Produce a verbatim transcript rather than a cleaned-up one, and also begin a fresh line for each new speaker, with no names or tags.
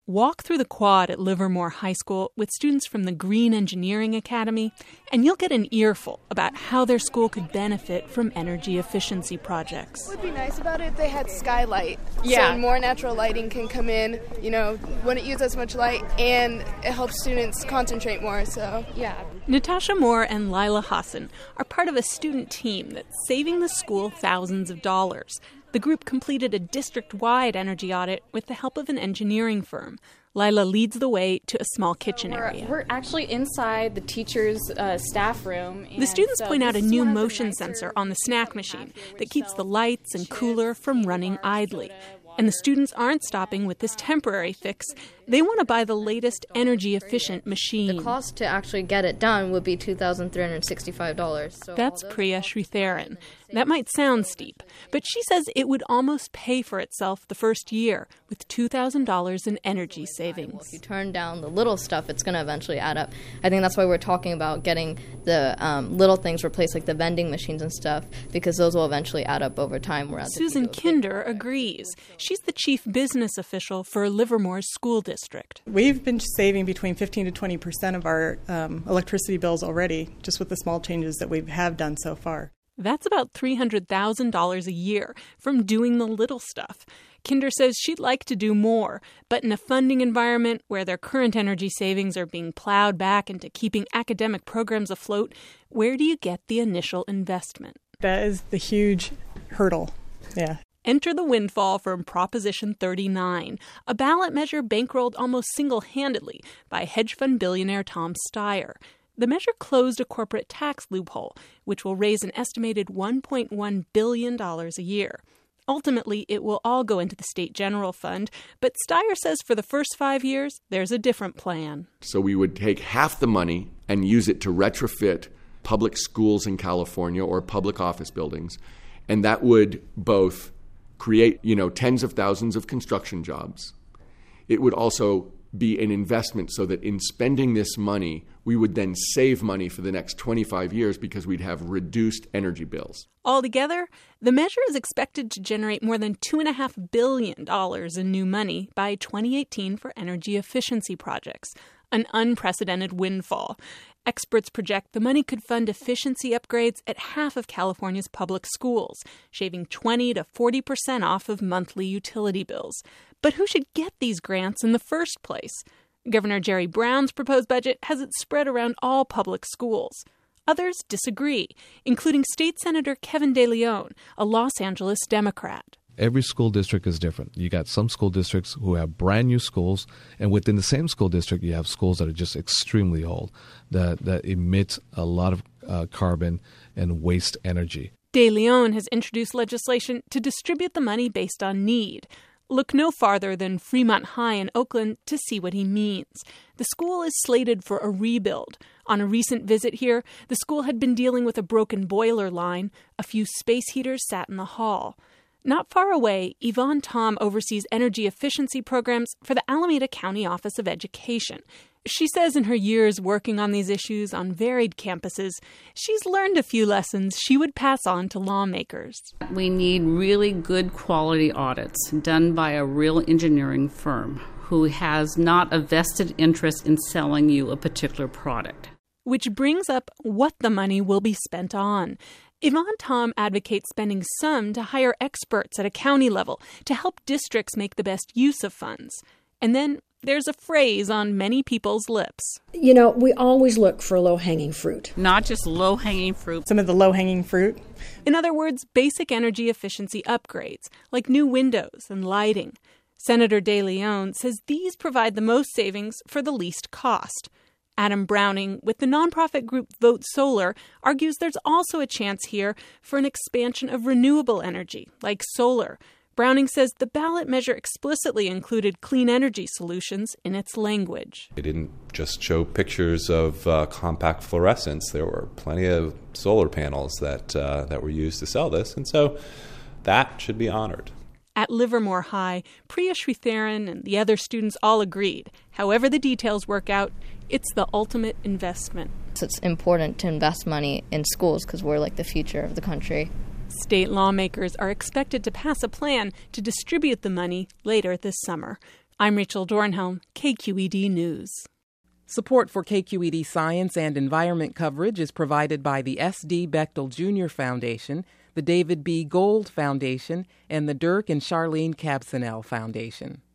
Walk through the quad at Livermore High School with students from the Green Engineering Academy, and you'll get an earful about how their school could benefit from energy efficiency projects.
What would be nice about it if they had skylight?
Yeah.
So more natural lighting can come in, you know, wouldn't use as much light, and it helps students concentrate more, so yeah.
Natasha Moore and Lila Hassan are part of a student team that's saving the school thousands of dollars. The group completed a district-wide energy audit with the help of an engineering firm. Lila leads the way to a small kitchen
we're,
area.
We're actually inside the teacher's uh, staff room.
The students
so
point out a new motion
nicer,
sensor on the snack machine that keeps the lights and cooler from running idly. And the students aren't stopping with this temporary fix. They want to buy the latest energy-efficient machine.
The cost to actually get it done would be two thousand three hundred sixty-five dollars. So
That's Priya Sritharan. That might sound steep, but she says it would almost pay for itself the first year with two thousand dollars in energy savings.
If you turn down the little stuff, it's going to eventually add up. I think that's why we're talking about getting the um, little things replaced, like the vending machines and stuff, because those will eventually add up over time.
Susan Kinder agrees. She's the chief business official for Livermore's school district.
We've been saving between fifteen to twenty percent of our um, electricity bills already, just with the small changes that we have done so far.
That's about three hundred thousand dollars a year from doing the little stuff. Kinder says she'd like to do more, but in a funding environment where their current energy savings are being plowed back into keeping academic programs afloat, where do you get the initial investment?
That is the huge hurdle, yeah.
Enter the windfall from Proposition thirty-nine, a ballot measure bankrolled almost single-handedly by hedge fund billionaire Tom Steyer. The measure closed a corporate tax loophole, which will raise an estimated one point one billion dollars a year. Ultimately, it will all go into the state general fund, but Steyer says for the first five years, there's a different plan.
So we would take half the money and use it to retrofit public schools in California or public office buildings, and that would both create, you know, tens of thousands of construction jobs. It would also be an investment so that in spending this money, we would then save money for the next twenty-five years because we'd have reduced energy bills.
Altogether, the measure is expected to generate more than two point five billion dollars in new money by twenty eighteen for energy efficiency projects, an unprecedented windfall. Experts project the money could fund efficiency upgrades at half of California's public schools, shaving twenty to forty percent off of monthly utility bills. But who should get these grants in the first place? Governor Jerry Brown's proposed budget has it spread around all public schools. Others disagree, including State Senator Kevin De Leon, a Los Angeles Democrat.
Every school district is different. You got some school districts who have brand new schools, and within the same school district, you have schools that are just extremely old, that, that emit a lot of uh, carbon and waste energy.
De Leon has introduced legislation to distribute the money based on need. Look no farther than Fremont High in Oakland to see what he means. The school is slated for a rebuild. On a recent visit here, the school had been dealing with a broken boiler line. A few space heaters sat in the hall. Not far away, Yvonne Tom oversees energy efficiency programs for the Alameda County Office of Education. She says in her years working on these issues on varied campuses, she's learned a few lessons she would pass on to lawmakers.
We need really good quality audits done by a real engineering firm who has not a vested interest in selling you a particular product.
Which brings up what the money will be spent on. Yvonne Tom advocates spending some to hire experts at a county level to help districts make the best use of funds. And then there's a phrase on many people's lips.
You know, we always look for low-hanging fruit.
Not just low-hanging fruit.
Some of the low-hanging fruit.
In other words, basic energy efficiency upgrades, like new windows and lighting. Senator De Leon says these provide the most savings for the least cost. Adam Browning, with the nonprofit group Vote Solar, argues there's also a chance here for an expansion of renewable energy, like solar. Browning says the ballot measure explicitly included clean energy solutions in its language.
It didn't just show pictures of uh, compact fluorescents. There were plenty of solar panels that uh, that were used to sell this, and so that should be honored.
At Livermore High, Priya Sritharan and the other students all agreed. However the details work out, it's the ultimate investment.
So it's important to invest money in schools because we're like the future of the country.
State lawmakers are expected to pass a plan to distribute the money later this summer. I'm Rachel Dornhelm, K Q E D News.
Support for K Q E D science and environment coverage is provided by the S D Bechtel Junior Foundation, the David B. Gold Foundation, and the Dirk and Charlene Kabsanel Foundation.